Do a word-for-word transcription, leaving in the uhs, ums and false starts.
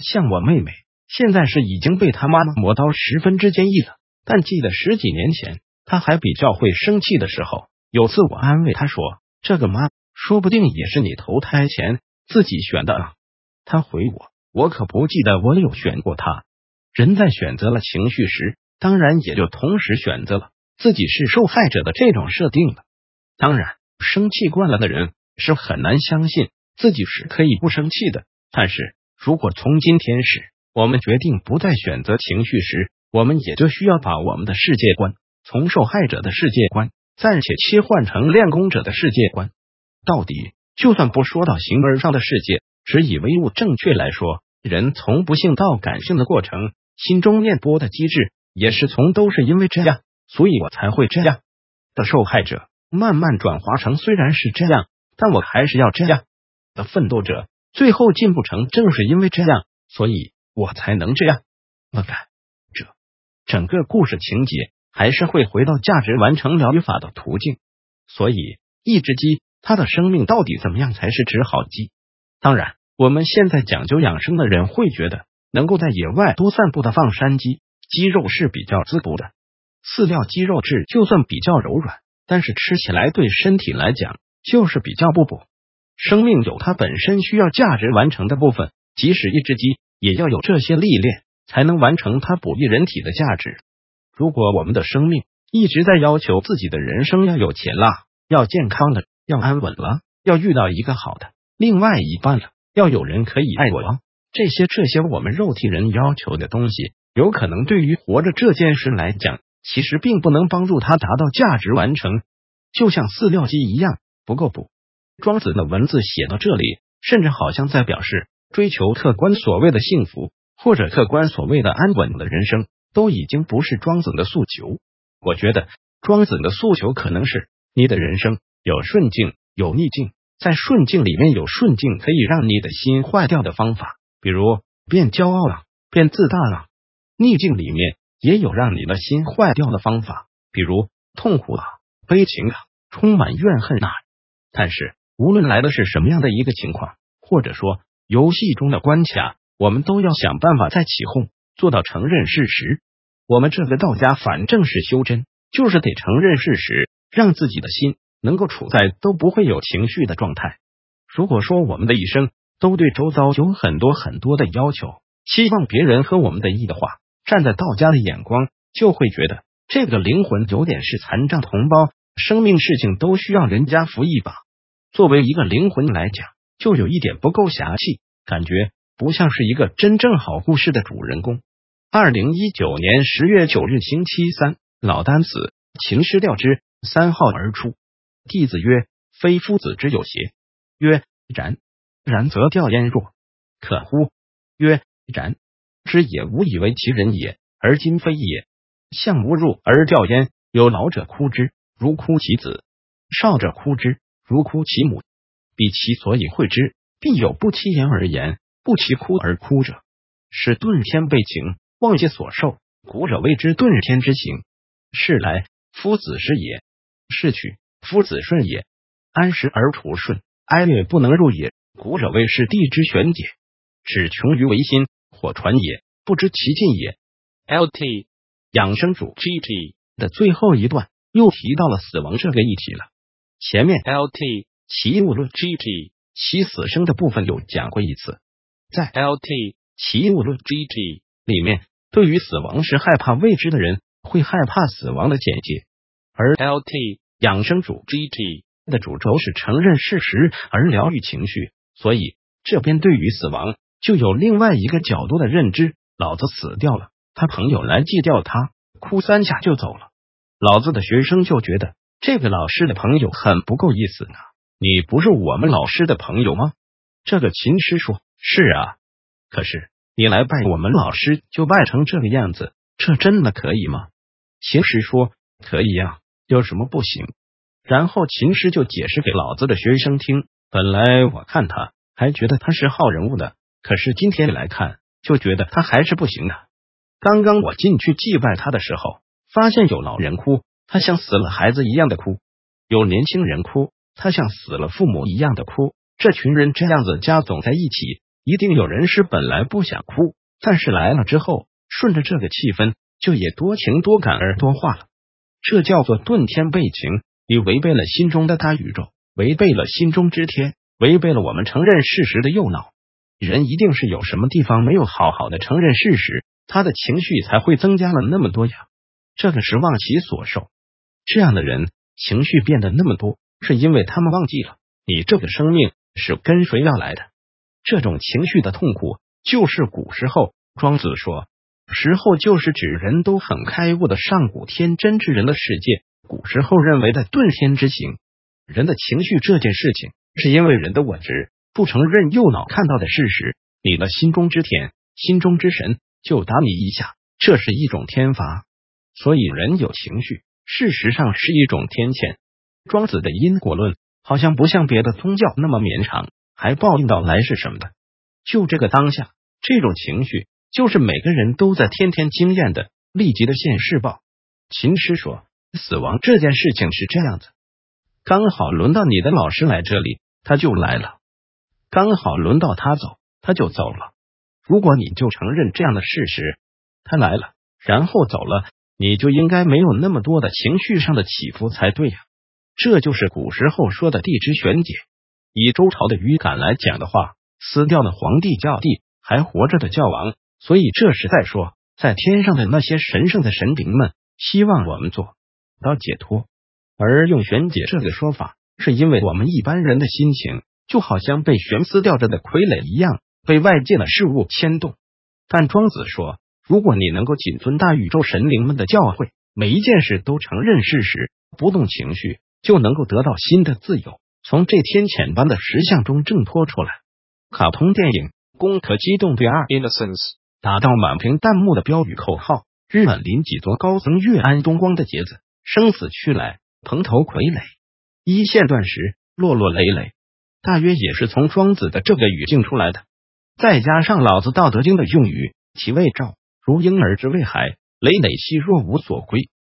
像我妹妹，现在是已经被她妈妈磨刀十分之坚毅了。但记得十几年前，她还比较会生气的时候，有次我安慰她说：“这个妈，说不定也是你投胎前自己选的啊。”她回我：“我可不记得我有选过她。”人在选择了情绪时，当然也就同时选择了自己是受害者的这种设定了。当然，生气惯了的人是很难相信自己是可以不生气的。但是如果从今天始，我们决定不再选择情绪时，我们也就需要把我们的世界观从受害者的世界观暂且切换成练功者的世界观。到底，就算不说到形而上的世界，只以唯物正确来说，人从不幸到感性的过程，心中念波的机制也是从都是因为这样，所以我才会这样的受害者，慢慢转化成虽然是这样，但我还是要这样的奋斗者，最后进步成正是因为这样，所以我才能这样了改。这整个故事情节还是会回到价值完成疗愈法的途径。所以一只鸡它的生命到底怎么样才是只好鸡？当然，我们现在讲究养生的人会觉得能够在野外多散步的放山鸡，鸡肉是比较滋补的。饲料鸡肉质就算比较柔软，但是吃起来对身体来讲就是比较不补。生命有它本身需要价值完成的部分，即使一只鸡也要有这些历练，才能完成它哺育人体的价值。如果我们的生命一直在要求自己的人生要有钱啦，要健康了，要安稳了，要遇到一个好的另外一半了，要有人可以爱我了，这些这些我们肉体人要求的东西，有可能对于活着这件事来讲，其实并不能帮助他达到价值完成，就像饲料鸡一样，不够补。庄子的文字写到这里，甚至好像在表示追求客观所谓的幸福，或者客观所谓的安稳的人生，都已经不是庄子的诉求。我觉得庄子的诉求可能是你的人生有顺境有逆境，在顺境里面有顺境可以让你的心坏掉的方法，比如变骄傲了，变自大了；逆境里面也有让你的心坏掉的方法，比如痛苦了，悲情了，充满怨恨啊。但是无论来的是什么样的一个情况，或者说游戏中的关卡，我们都要想办法在起哄，做到承认事实。我们这个道家反正是修真，就是得承认事实，让自己的心能够处在都不会有情绪的状态。如果说我们的一生都对周遭有很多很多的要求，希望别人和我们的意的话，站在道家的眼光，就会觉得这个灵魂有点是残障同胞，生命事情都需要人家扶一把。作为一个灵魂来讲，就有一点不够侠气，感觉不像是一个真正好故事的主人公。二零一九年十月九日星期三，老聃死，秦师调之，三号而出。弟子曰：非夫子之有邪？曰：然。然则调焉若？可乎？曰：然。之也无以为其人也，而今非也。相无入而调焉，有老者哭之，如哭其子；少者哭之，如哭其母。彼其所以会之，必有不其言而言，不其哭而哭者，是顿天被情，忘记所受，古者谓之顿天之行。是来，夫子是也；是去，夫子顺也。安时而处顺，哀乐不能入也，古者谓是地之玄也。只穷于为心，火传也，不知其尽也。L T 养生主 G T 的最后一段又提到了死亡这个议题了。前面 L T 齐物论 G T 其死生的部分有讲过一次，在 L T 齐物论 G T 里面，对于死亡是害怕未知的人会害怕死亡的简介，而 L T 养生主 G T 的主轴是承认事实而疗愈情绪，所以这边对于死亡就有另外一个角度的认知。老子死掉了，他朋友来祭吊他，哭三下就走了。老子的学生就觉得这个老师的朋友很不够意思呢，你不是我们老师的朋友吗？这个琴师说：是啊，可是你来拜我们老师就拜成这个样子，这真的可以吗？琴师说：可以啊，有什么不行？然后琴师就解释给老子的学生听，本来我看他还觉得他是好人物的，可是今天来看就觉得他还是不行的。刚刚我进去祭拜他的时候，发现有老人哭，他像死了孩子一样的哭；有年轻人哭，他像死了父母一样的哭。这群人这样子加总在一起， 一定有人是本来不想哭，但是来了之后，顺着这个气氛，就也多情多感而多话了。这叫做遁天背情，你违背了心中的大宇宙，违背了心中之天，违背了我们承认事实的右脑。人一定是有什么地方没有好好的承认事实，他的情绪才会增加了那么多呀。这个是忘其所受。这样的人情绪变得那么多，是因为他们忘记了你这个生命是跟谁要来的。这种情绪的痛苦，就是古时候庄子说，时候就是指人都很开悟的上古天真之人的世界。古时候认为的遁天之行，人的情绪这件事情，是因为人的我执不承认右脑看到的事实，你的心中之天，心中之神就打你一下，这是一种天罚。所以人有情绪，事实上是一种天谴。庄子的因果论好像不像别的宗教那么绵长，还报应到来是什么的。就这个当下，这种情绪就是每个人都在天天经验的立即的现世报。秦师说，死亡这件事情是这样子，刚好轮到你的老师来这里，他就来了；刚好轮到他走，他就走了。如果你就承认这样的事实，他来了，然后走了，你就应该没有那么多的情绪上的起伏才对呀。这就是古时候说的地之玄解。以周朝的语感来讲的话，死掉的皇帝叫帝，还活着的叫王，所以这是在说，在天上的那些神圣的神灵们希望我们做到解脱。而用玄解这个说法，是因为我们一般人的心情就好像被悬丝吊着的傀儡一样，被外界的事物牵动。但庄子说，如果你能够谨遵大宇宙神灵们的教诲，每一件事都承认事实，不动情绪，就能够得到新的自由，从这天谴般的实相中挣脱出来。卡通电影《攻壳机动队二 Innocence》打到满屏弹幕的标语口号，日本临几座高层月安东光的节子，生死去来，蓬头傀儡，一线断时，落落累累，大约也是从庄子的这个语境出来的。再加上老子道德经的用语，其谓兆，如婴儿之未孩，累累兮若无所归。